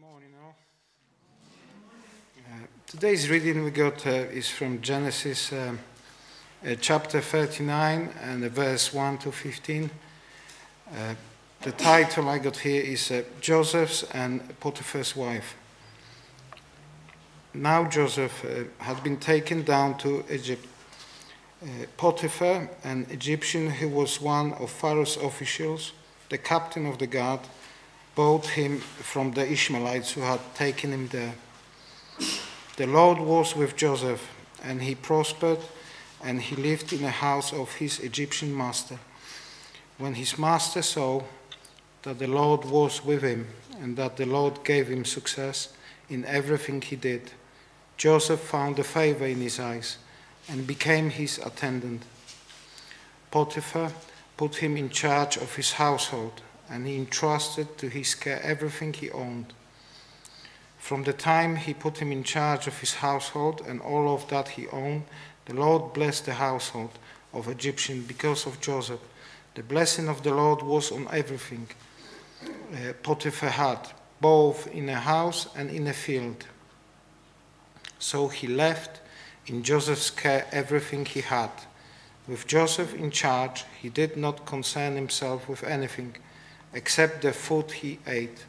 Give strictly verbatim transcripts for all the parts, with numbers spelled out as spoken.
Morning, all. Uh, today's reading we got uh, is from Genesis um, uh, chapter thirty-nine and uh, verse one to fifteen. Uh, the title I got here is uh, Joseph's and Potiphar's wife. Now Joseph uh, had been taken down to Egypt. Uh, Potiphar, an Egyptian who was one of Pharaoh's officials, the captain of the guard, bought him from the Ishmaelites who had taken him there. The Lord was with Joseph, and he prospered, and he lived in the house of his Egyptian master. When his master saw that the Lord was with him, and that the Lord gave him success in everything he did, Joseph found a favor in his eyes, and became his attendant. Potiphar put him in charge of his household, and he entrusted to his care everything he owned. From the time he put him in charge of his household and all of that he owned, the Lord blessed the household of Egyptian because of Joseph. The blessing of the Lord was on everything uh, Potiphar had, both in a house and in a field. So he left in Joseph's care everything he had. With Joseph in charge, he did not concern himself with anything except the food he ate.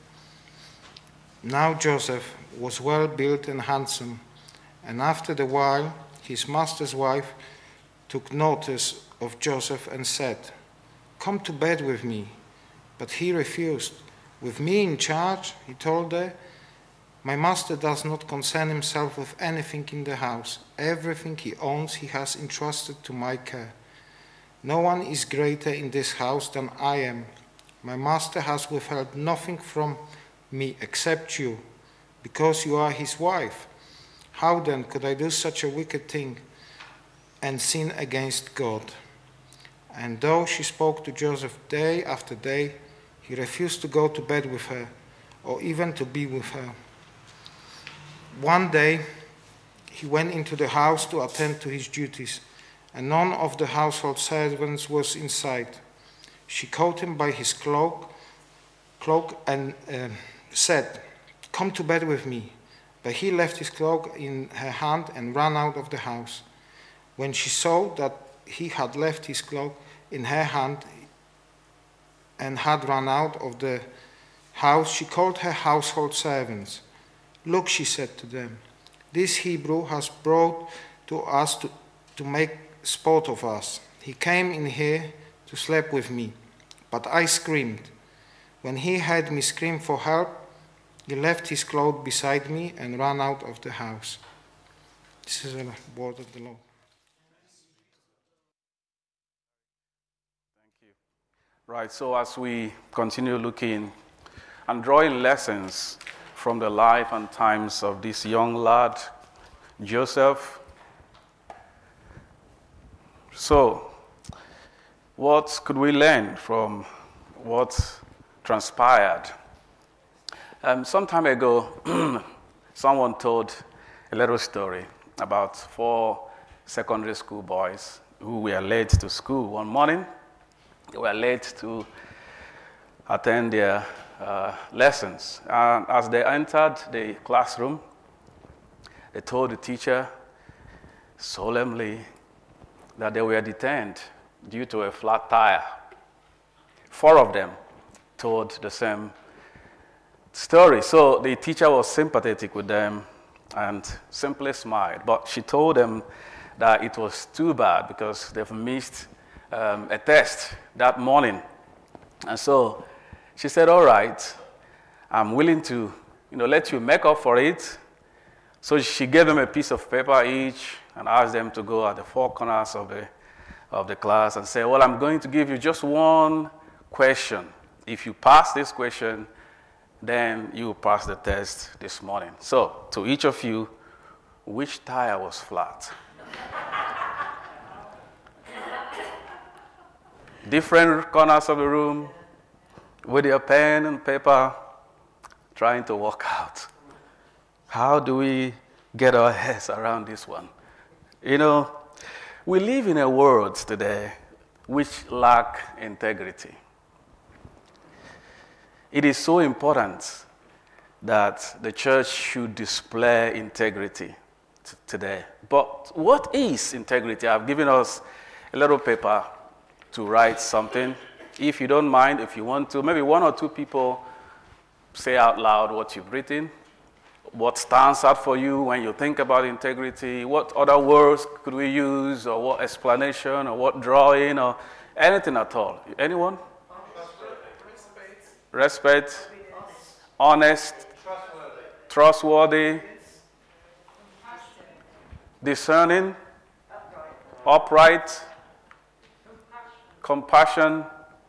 Now Joseph was well built and handsome, and after a while his master's wife took notice of Joseph and said, "Come to bed with me." But he refused. "With me in charge," he told her, "my master does not concern himself with anything in the house. Everything he owns he has entrusted to my care. No one is greater in this house than I am. My master has withheld nothing from me except you, because you are his wife. How then could I do such a wicked thing and sin against God?" And though she spoke to Joseph day after day, he refused to go to bed with her or even to be with her. One day, he went into the house to attend to his duties, and none of the household servants was in sight. She caught him by his cloak, cloak and uh, said, "Come to bed with me." But he left his cloak in her hand and ran out of the house. When she saw that he had left his cloak in her hand and had run out of the house, she called her household servants. "Look," she said to them, "this Hebrew has brought to us to, to make sport of us. He came in here to sleep with me, but I screamed. When he heard me scream for help, he left his cloak beside me and ran out of the house." This is a word of the Lord. Thank you. Right, so as we continue looking and drawing lessons from the life and times of this young lad, Joseph. So, what could we learn from what transpired? Um, some time ago, someone told a little story about four secondary school boys who were late to school one morning. They were late to attend their uh, lessons. And as they entered the classroom, they told the teacher solemnly that they were detained due to a flat tire. Four of them told the same story. So the teacher was sympathetic with them and simply smiled. But she told them that it was too bad because they've missed um, a test that morning. And so she said, "All right, I'm willing to, you know, let you make up for it." So she gave them a piece of paper each and asked them to go at the four corners of the of the class and say, "Well, I'm going to give you just one question. If you pass this question, then you will pass the test this morning." So, to each of you, which tire was flat? Different corners of the room, with your pen and paper, trying to work out. How do we get our heads around this one? You know, we live in a world today which lack integrity. It is so important that the church should display integrity t- today. But what is integrity? I've given us a little paper to write something. If you don't mind, if you want to, maybe one or two people say out loud what you've written, what stands out for you when you think about integrity, what other words could we use, or what explanation, or what drawing, or anything at all. Anyone? Respect. Respect. Honest. Trustworthy. Trustworthy. Discerning. Upright. Upright. Compassion.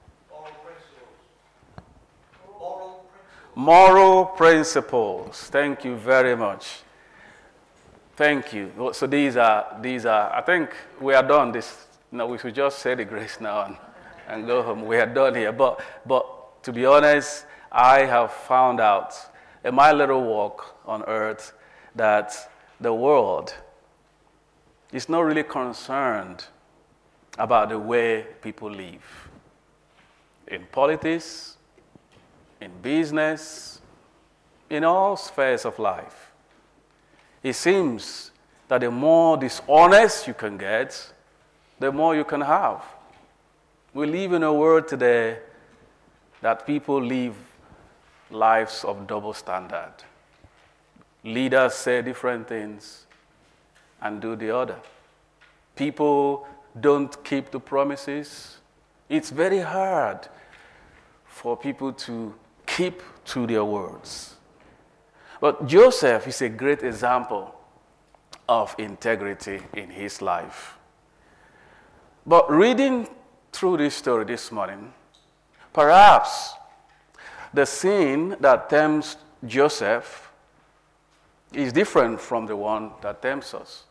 Moral principles. Thank you very much. Thank you. So these are, these are, I think we are done. This, no, we should just say the grace now and, and go home. We are done here. But, but to be honest, I have found out in my little walk on earth that the world is not really concerned about the way people live. In politics, in business, in all spheres of life. It seems that the more dishonest you can get, the more you can have. We live in a world today that people live lives of double standard. Leaders say different things and do the other. People don't keep the promises. It's very hard for people to keep to their words. But Joseph is a great example of integrity in his life. But reading through this story this morning, perhaps the scene that tempts Joseph is different from the one that tempts us.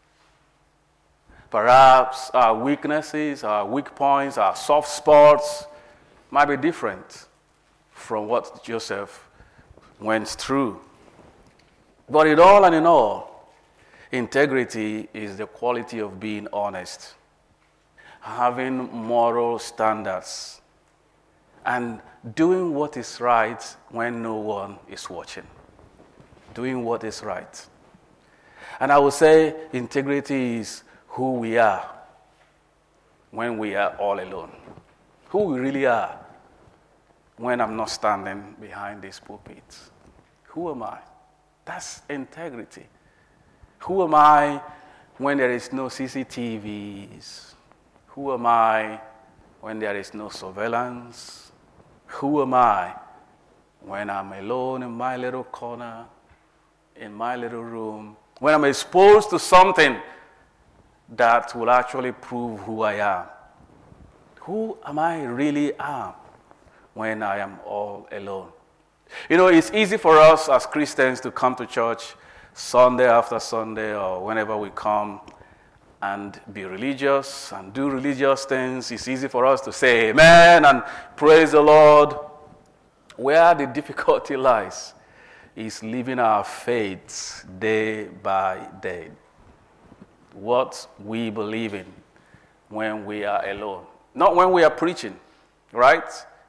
Perhaps our weaknesses, our weak points, our soft spots might be different from what Joseph went through. But in all and in all, integrity is the quality of being honest, having moral standards, and doing what is right when no one is watching. Doing what is right. And I would say integrity is who we are when we are all alone. Who we really are when I'm not standing behind this pulpit. Who am I? That's integrity. Who am I when there is no C C T Vs? Who am I when there is no surveillance? Who am I when I'm alone in my little corner, in my little room, when I'm exposed to something that will actually prove who I am? Who am I really am when I am all alone? You know, it's easy for us as Christians to come to church Sunday after Sunday or whenever we come and be religious and do religious things. It's easy for us to say amen and praise the Lord. Where the difficulty lies is living our faith day by day. What we believe in when we are alone. Not when we are preaching, right?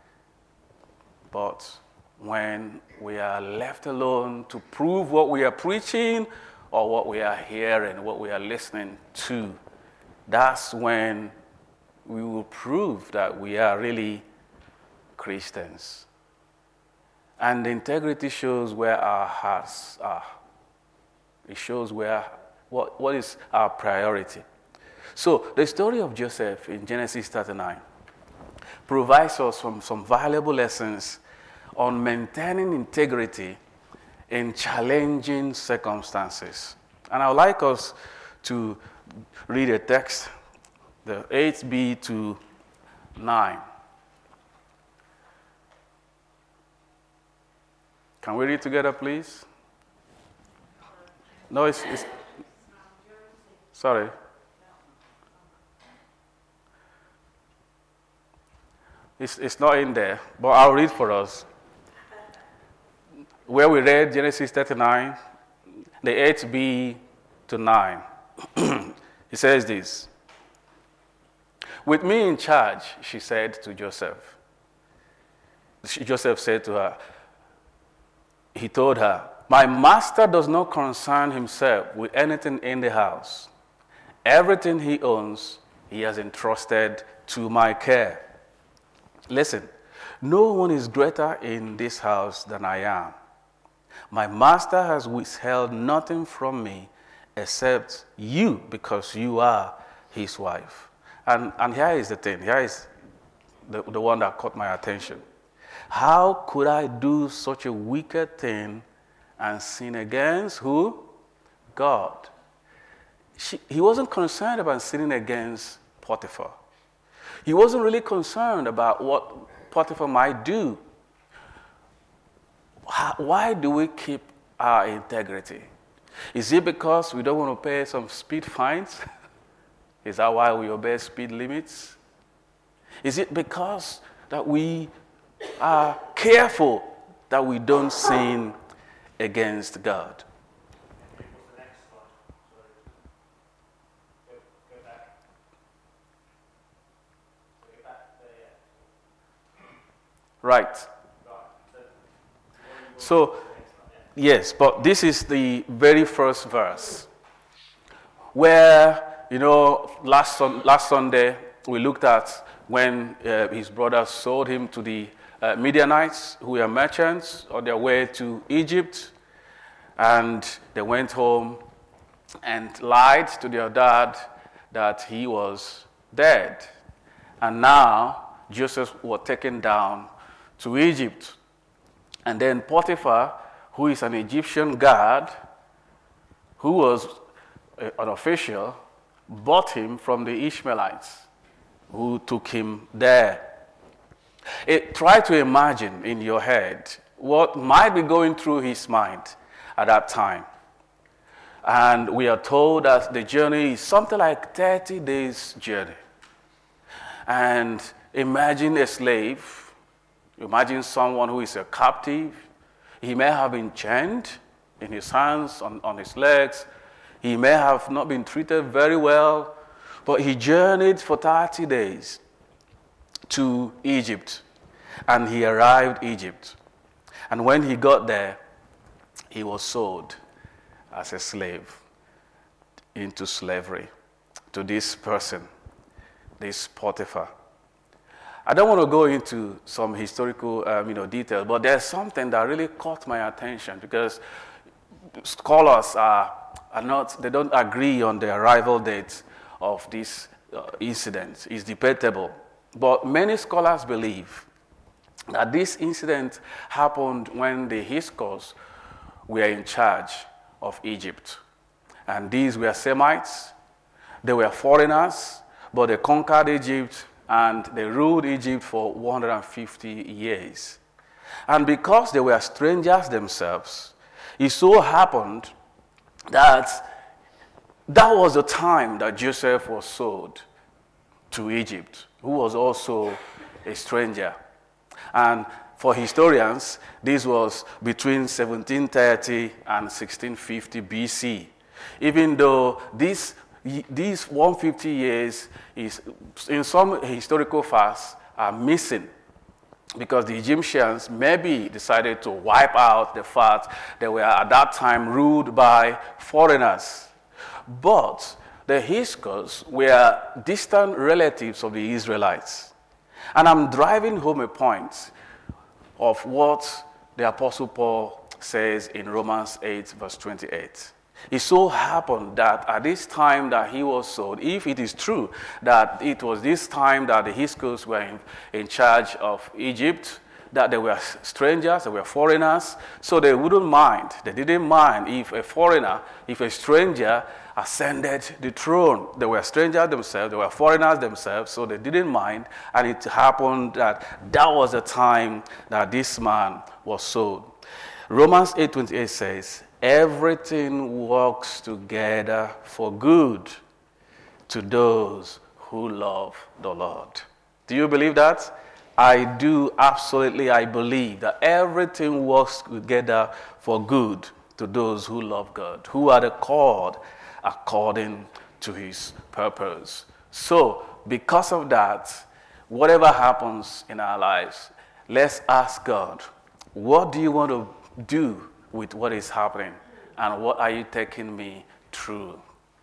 But when we are left alone to prove what we are preaching or what we are hearing, what we are listening to, that's when we will prove that we are really Christians. And integrity shows where our hearts are. It shows where what, what is our priority. So the story of Joseph in Genesis thirty-nine provides us some, some valuable lessons on maintaining integrity in challenging circumstances. And I would like us to read a text, the eight b to nine. Can we read together, please? No, it's, it's sorry. It's, it's not in there, but I'll read for us. Where we read Genesis thirty-nine, the eight b to nine. It says this. With me in charge, she said to Joseph. Joseph said to her, he told her, "My master does not concern himself with anything in the house. Everything he owns, he has entrusted to my care. Listen, no one is greater in this house than I am. My master has withheld nothing from me except you, because you are his wife." And, and here is the thing. Here is the, the one that caught my attention. How could I do such a wicked thing and sin against who? God. She, he wasn't concerned about sinning against Potiphar. He wasn't really concerned about what Potiphar might do. Why do we keep our integrity? Is it because we don't want to pay some speed fines? Is that why we obey speed limits? Is it because that we are careful that we don't sin against God? Right. So, yes, but this is the very first verse where, you know, last, last Sunday we looked at when uh, his brothers sold him to the uh, Midianites, who were merchants on their way to Egypt, and they went home and lied to their dad that he was dead. And now Joseph was taken down to Egypt. And then Potiphar, who is an Egyptian guard, who was a, an official, bought him from the Ishmaelites, who took him there. It, try to imagine in your head what might be going through his mind at that time. And we are told that the journey is something like thirty days journey. And imagine a slave. Imagine someone who is a captive. He may have been chained in his hands, on, on his legs. He may have not been treated very well, but he journeyed for thirty days to Egypt, and he arrived in Egypt. And when he got there, he was sold as a slave into slavery to this person, this Potiphar. I don't want to go into some historical um, you know, details, but there's something that really caught my attention, because scholars are, are not, they don't agree on the arrival date of this uh, incident. It's debatable. But many scholars believe that this incident happened when the Hyksos were in charge of Egypt. And these were Semites. They were foreigners, but they conquered Egypt and they ruled Egypt for one hundred fifty years. And because they were strangers themselves, it so happened that that was the time that Joseph was sold to Egypt, who was also a stranger. And for historians, this was between seventeen thirty and sixteen fifty B C. Even though this, these one hundred fifty years is, in some historical facts, are missing, because the Egyptians maybe decided to wipe out the fact they were at that time ruled by foreigners. But the Hyksos were distant relatives of the Israelites. And I'm driving home a point of what the Apostle Paul says in Romans eight, verse twenty-eight. It so happened that at this time that he was sold, if it is true that it was this time that the Hyksos were in, in charge of Egypt, that they were strangers, they were foreigners, so they wouldn't mind. They didn't mind if a foreigner, if a stranger ascended the throne. They were strangers themselves, they were foreigners themselves, so they didn't mind. And it happened that that was the time that this man was sold. Romans eight twenty-eight says, everything works together for good to those who love the Lord. Do you believe that? I do, absolutely. I believe that everything works together for good to those who love God, who are the called according to his purpose. So, because of that, whatever happens in our lives, let's ask God, what do you want to do with what is happening? And what are you taking me through?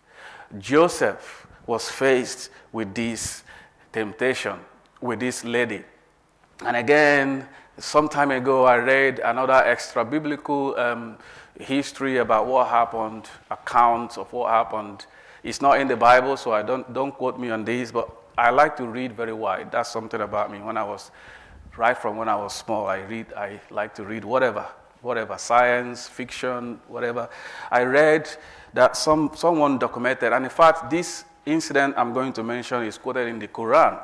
Joseph was faced with this temptation, with this lady. And again, some time ago, I read another extra biblical um, history about what happened, accounts of what happened. It's not in the Bible, so I don't don't quote me on this, but I like to read very wide. That's something about me. When I was, right from when I was small, I read. I like to read whatever, whatever, science, fiction, whatever. I read that some someone documented, and in fact, this incident I'm going to mention is quoted in the Quran.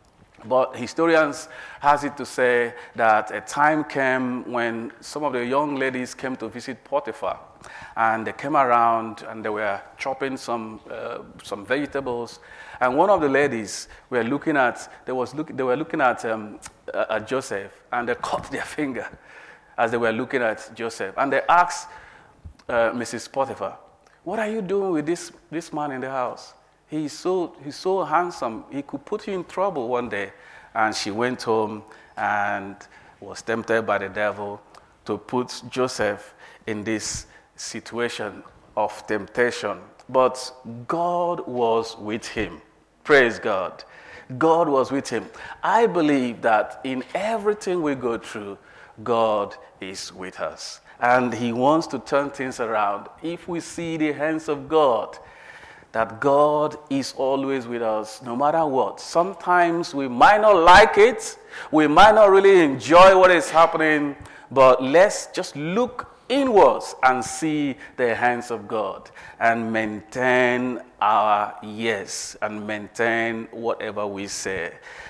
But historians has it to say that a time came when some of the young ladies came to visit Potiphar, and they came around and they were chopping some uh, some vegetables, and one of the ladies were looking at they was look, they were looking at um, uh, at Joseph, and they cut their finger as they were looking at Joseph, and they asked uh, Missus Potiphar, "What are you doing with this this man in the house? He's so, he's so handsome. He could put you in trouble one day." And she went home and was tempted by the devil to put Joseph in this situation of temptation. But God was with him. Praise God. God was with him. I believe that in everything we go through, God is with us. And he wants to turn things around. If we see the hands of God, that God is always with us, no matter what. Sometimes we might not like it. We might not really enjoy what is happening. But let's just look inwards and see the hands of God and maintain our yes and maintain whatever we say.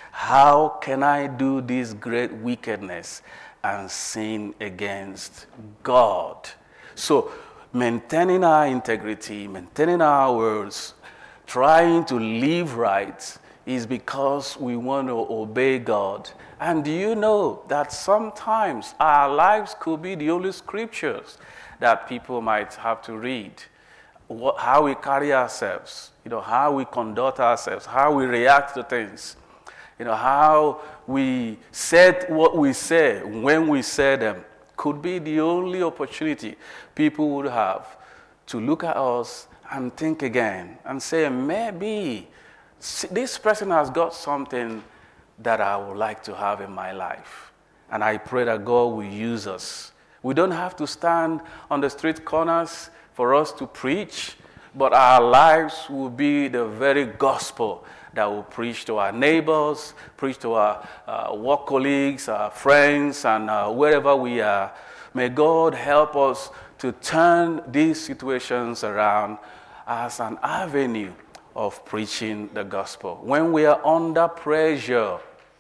How can I do this great wickedness and sin against God? So, maintaining our integrity, maintaining our words, trying to live right is because we want to obey God. And do you know that sometimes our lives could be the only scriptures that people might have to read? What, how we carry ourselves, you know, how we conduct ourselves, how we react to things, you know, how we said what we say when we say them. Could be the only opportunity people would have to look at us and think again and say, maybe this person has got something that I would like to have in my life. And I pray that God will use us. We don't have to stand on the street corners for us to preach, but our lives will be the very gospel that will preach to our neighbors, preach to our uh, work colleagues, our friends, and uh, wherever we are. May God help us to turn these situations around as an avenue of preaching the gospel. When we are under pressure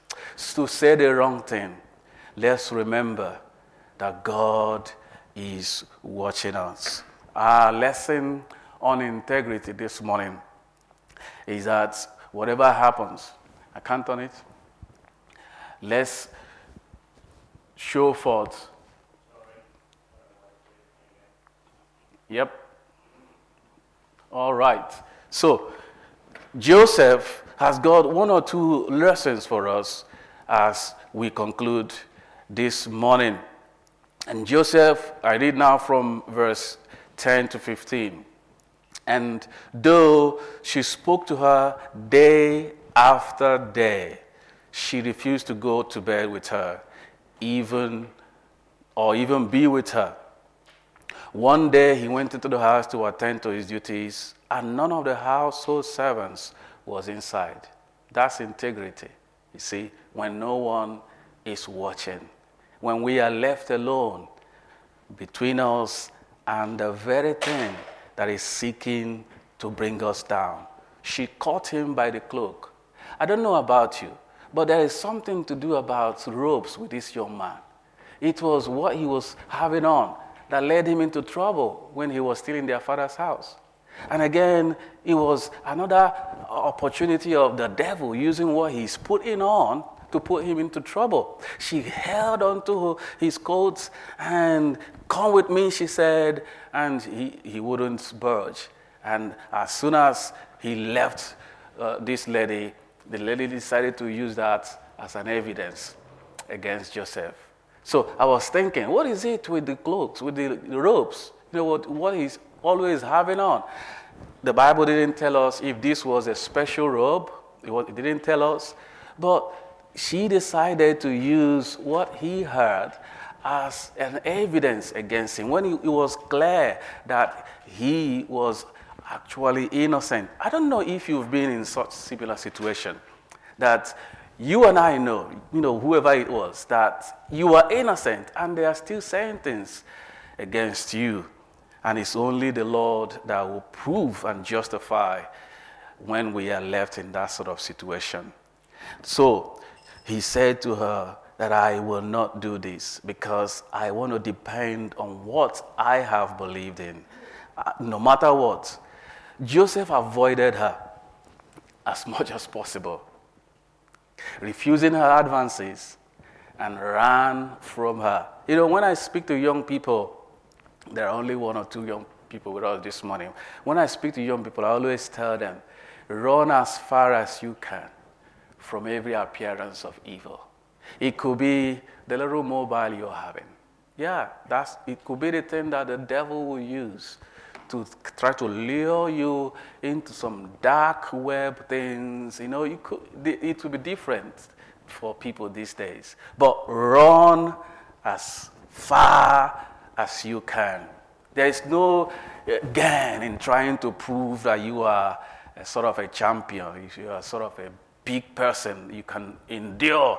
to say the wrong thing, let's remember that God is watching us. Our lesson on integrity this morning is that whatever happens, I can't on it. Let's show forth. Yep. All right. So, Joseph has got one or two lessons for us as we conclude this morning. And Joseph, I read now from verse ten to fifteen. And though she spoke to her day after day, she refused to go to bed with her, even or even be with her. One day he went into the house to attend to his duties, and none of the household servants was inside. That's integrity. You see, when no one is watching, when we are left alone between us and the very thing that is seeking to bring us down. She caught him by the cloak. I don't know about you, but there is something to do about robes with this young man. It was what he was having on that led him into trouble when he was still in their father's house. And again, it was another opportunity of the devil using what he's putting on to put him into trouble. She held onto his coat and, "Come with me," she said, and he, he wouldn't budge. And as soon as he left uh, this lady, the lady decided to use that as an evidence against Joseph. So I was thinking, what is it with the clothes, with the robes? You know what, what he's always having on? The Bible didn't tell us if this was a special robe. It, was, it didn't tell us. But she decided to use what he heard as an evidence against him when it was clear that he was actually innocent. I don't know if you've been in such similar situation that you and I know, you know, whoever it was, that you are innocent and they are still saying things against you. And it's only the Lord that will prove and justify when we are left in that sort of situation. So he said to her that I will not do this because I want to depend on what I have believed in, uh, no matter what. Joseph avoided her as much as possible, refusing her advances, and ran from her. You know, when I speak to young people, there are only one or two young people with us this morning. When I speak to young people, I always tell them, run as far as you can from every appearance of evil. It could be the little mobile you're having. Yeah, that's it could be the thing that the devil will use to try to lure you into some dark web things. You know, you could, it will be different for people these days. But run as far as you can. There is no gain in trying to prove that you are a sort of a champion. If you are sort of a big person, you can endure.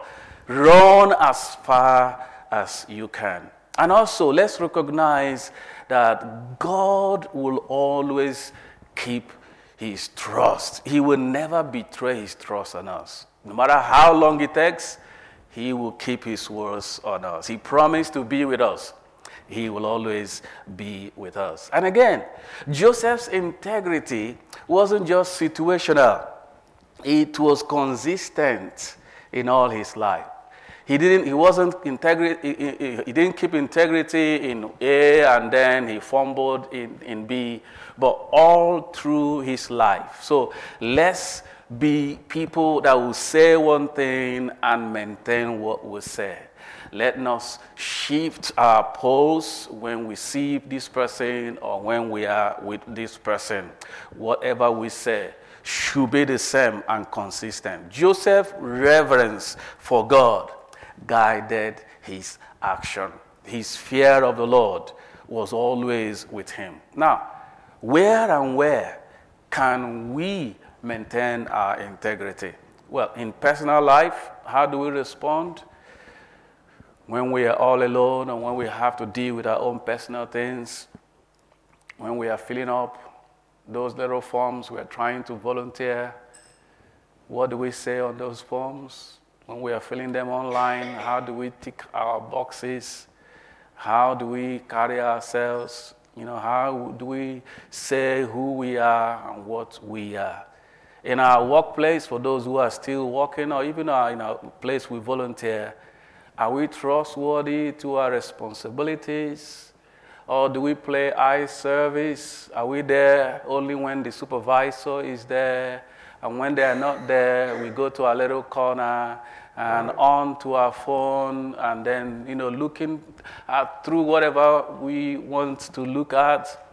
Run as far as you can. And also, let's recognize that God will always keep his trust. He will never betray his trust on us. No matter how long it takes, he will keep his words on us. He promised to be with us. He will always be with us. And again, Joseph's integrity wasn't just situational. It was consistent in all his life. He didn't. He wasn't integrity. He, he, he didn't keep integrity in A and then he fumbled in, in B, but all through his life. So let's be people that will say one thing and maintain what we say. Let us shift our pose when we see this person or when we are with this person. Whatever we say should be the same and consistent. Joseph's reverence for God guided his action. His fear of the Lord was always with him. Now, where and where can we maintain our integrity? Well, in personal life, how do we respond? When we are all alone and when we have to deal with our own personal things, when we are filling up those little forms, we are trying to volunteer, what do we say on those forms? When we are filling them online, how do we tick our boxes? How do we carry ourselves? You know, how do we say who we are and what we are? In our workplace, for those who are still working, or even in our place we volunteer, are we trustworthy to our responsibilities? Or do we play eye service? Are we there only when the supervisor is there? And when they are not there, we go to our little corner and on to our phone and then, you know, looking at through whatever we want to look at.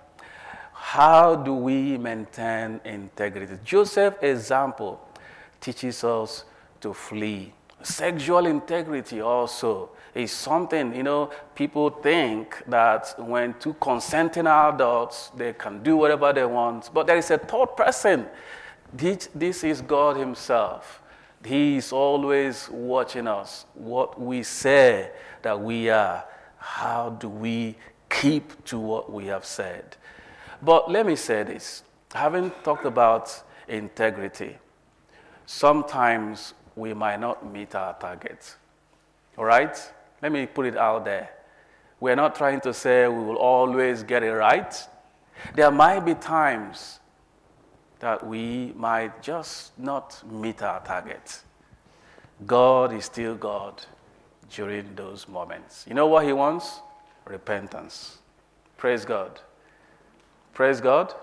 How do we maintain integrity? Joseph's example teaches us to flee. Sexual integrity also is something, you know, people think that when two consenting adults, they can do whatever they want. But there is a third person. This, this is God himself. He is always watching us. What we say that we are, how do we keep to what we have said? But let me say this. Having talked about integrity, sometimes we might not meet our targets. All right? Let me put it out there. We're not trying to say we will always get it right. There might be times that we might just not meet our targets. God is still God during those moments. You know what he wants? Repentance. Praise God. Praise God.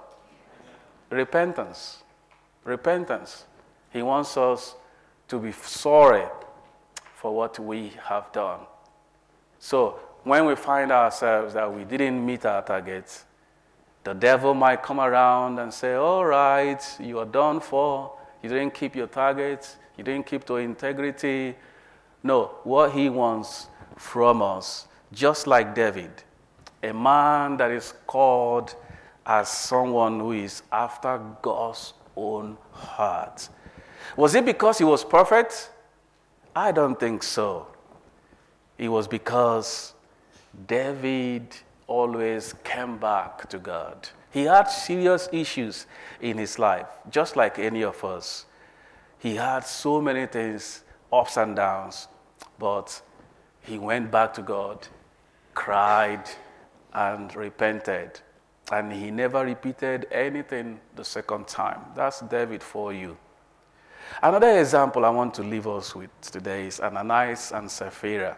Repentance. Repentance. He wants us to be sorry for what we have done. So when we find ourselves that we didn't meet our targets, the devil might come around and say, all right, you are done for. You didn't keep your targets. You didn't keep to integrity. No, what he wants from us, just like David, a man that is called as someone who is after God's own heart. Was it because he was perfect? I don't think so. It was because David always came back to God. He had serious issues in his life, just like any of us. He had so many things, ups and downs, but he went back to God, cried, and repented. And he never repeated anything the second time. That's David for you. Another example I want to leave us with today is Ananias and Sapphira.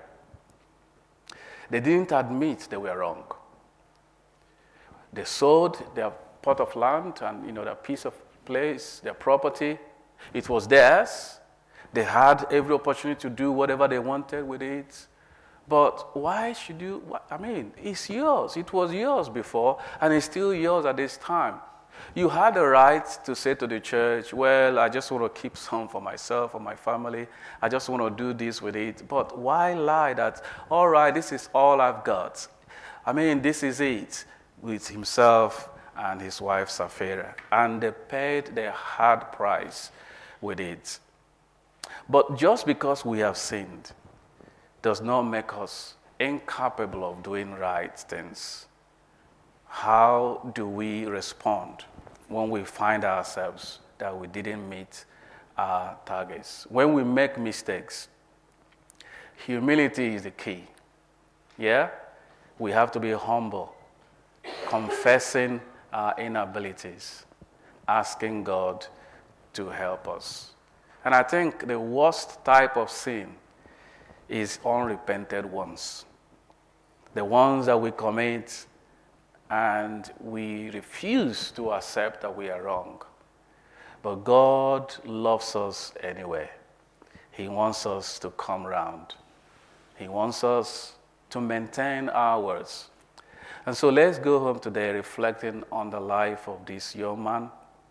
They didn't admit they were wrong. They sold their plot of land and, you know, their piece of place, their property. It was theirs. They had every opportunity to do whatever they wanted with it. But why should you? I mean, it's yours. It was yours before, and it's still yours at this time. You had the right to say to the church, well, I just want to keep some for myself, for my family. I just want to do this with it. But why lie that, all right, this is all I've got? I mean, this is it, with himself and his wife Sapphira. And they paid their hard price with it. But just because we have sinned does not make us incapable of doing right things. How do we respond when we find ourselves that we didn't meet our targets? When we make mistakes, humility is the key. Yeah? We have to be humble, confessing our inabilities, asking God to help us. And I think the worst type of sin is unrepented ones. The ones that we commit and we refuse to accept that we are wrong. But God loves us anyway. He wants us to come round. He wants us to maintain our words. And so let's go home today reflecting on the life of this young man,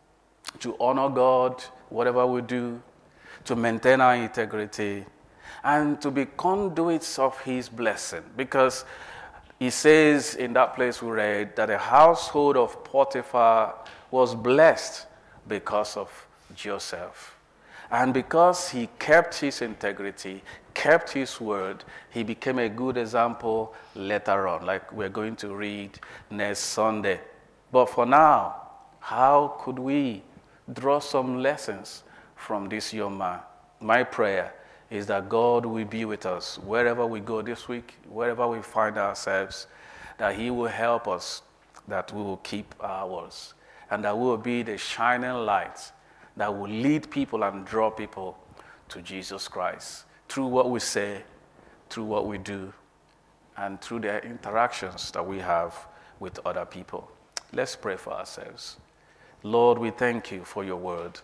to honor God, whatever we do, to maintain our integrity, and to be conduits of his blessing. Because he says in that place we read that the household of Potiphar was blessed because of Joseph. And because he kept his integrity, kept his word, he became a good example later on, like we're going to read next Sunday. But for now, how could we draw some lessons from this young man? My prayer is that God will be with us wherever we go this week, wherever we find ourselves, that he will help us, that we will keep our words, and that we will be the shining lights that will lead people and draw people to Jesus Christ through what we say, through what we do, and through the interactions that we have with other people. Let's pray for ourselves. Lord, we thank you for your word.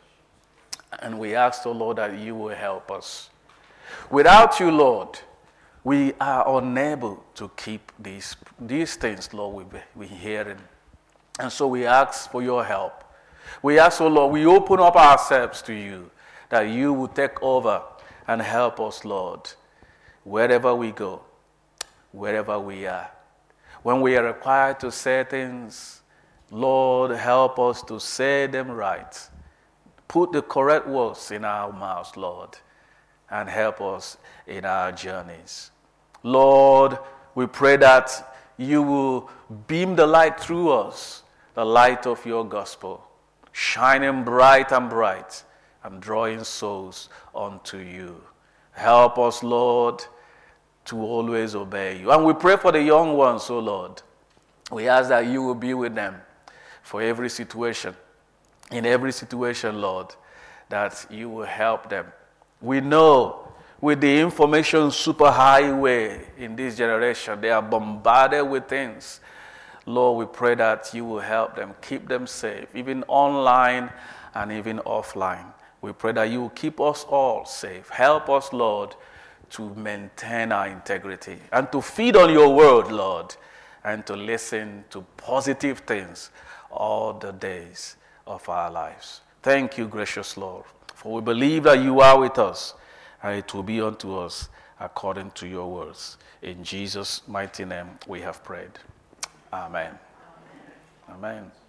And we ask, oh Lord, that you will help us. Without you, Lord, we are unable to keep these, these things, Lord, we, we're hearing. And so we ask for your help. We ask, oh Lord, we open up ourselves to you, that you will take over and help us, Lord, wherever we go, wherever we are. When we are required to say things, Lord, help us to say them right. Put the correct words in our mouths, Lord, and help us in our journeys. Lord, we pray that you will beam the light through us, the light of your gospel, shining bright and bright and drawing souls unto you. Help us, Lord, to always obey you. And we pray for the young ones, oh Lord. We ask that you will be with them for every situation. In every situation, Lord, that you will help them. We know with the information superhighway in this generation, they are bombarded with things. Lord, we pray that you will help them, keep them safe, even online and even offline. We pray that you will keep us all safe. Help us, Lord, to maintain our integrity and to feed on your word, Lord, and to listen to positive things all the days of our lives. Thank you, gracious Lord, for we believe that you are with us, and it will be unto us according to your words. In Jesus' mighty name we have prayed. Amen. Amen. Amen.